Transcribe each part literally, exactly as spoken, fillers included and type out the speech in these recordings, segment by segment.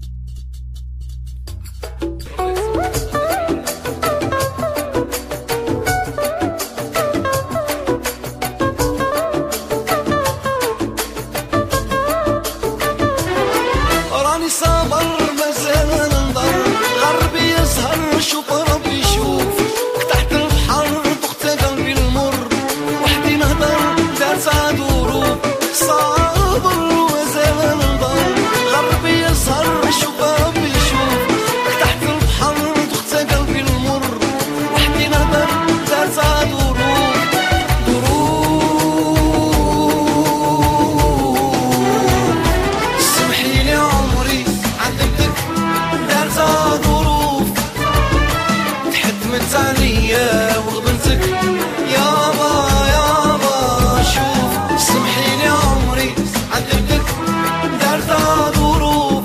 راني صابر مازال ننظر، غربي يسهر شوف ربي يشوف، تحت البحر ضغط قلبي المر، وحدي نهضر دارت ظروف. صابر مازال ننظر، غربي يسهر شوف ربي يشوف، تحت البحر ضغط قلبي المر، وحدي نهضر دارت ظروف. عليا وغبنتك يابا يابا شوف، سمحيلي عمري عذبتك دارت ظروف،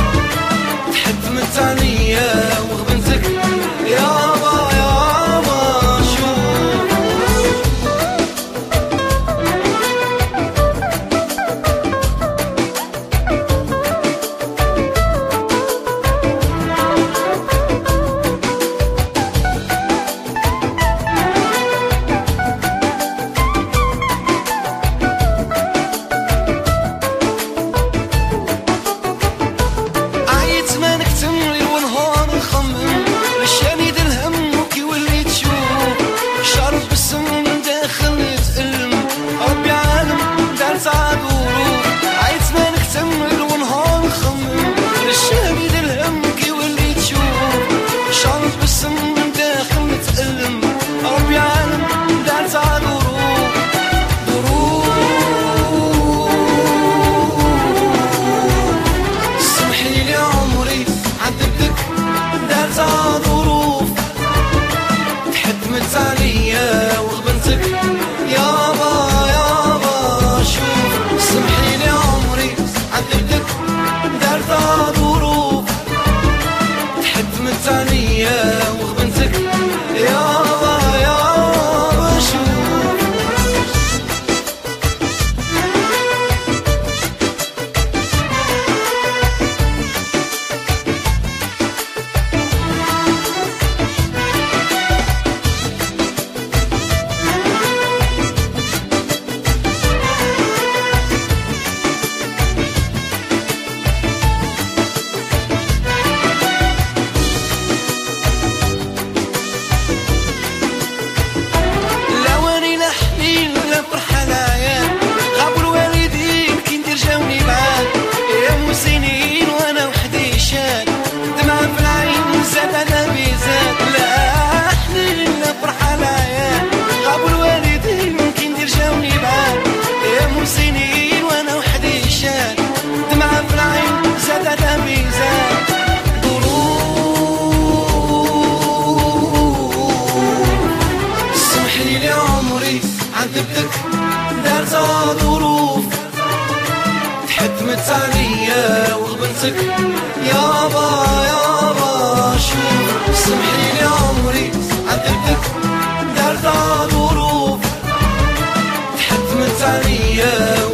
تحتمت عليا وغبنتك يابا يابا شوف. عليا وغبنتك يابا يابا شوف، سمحيلي عمري عذبتك دارت ظروف، تحتمت عليا وغبنتك يابا يابا شوف. سنين وانا وحدي شان، دمعة في العين زادت ميزان. سمحيلي عمري عذبتك دارت ظروف، تحتمت عليا وغبنتك يابا يابا شوف، سمحيلي عمري عذبتك دارت ظروف، تحتمت عليا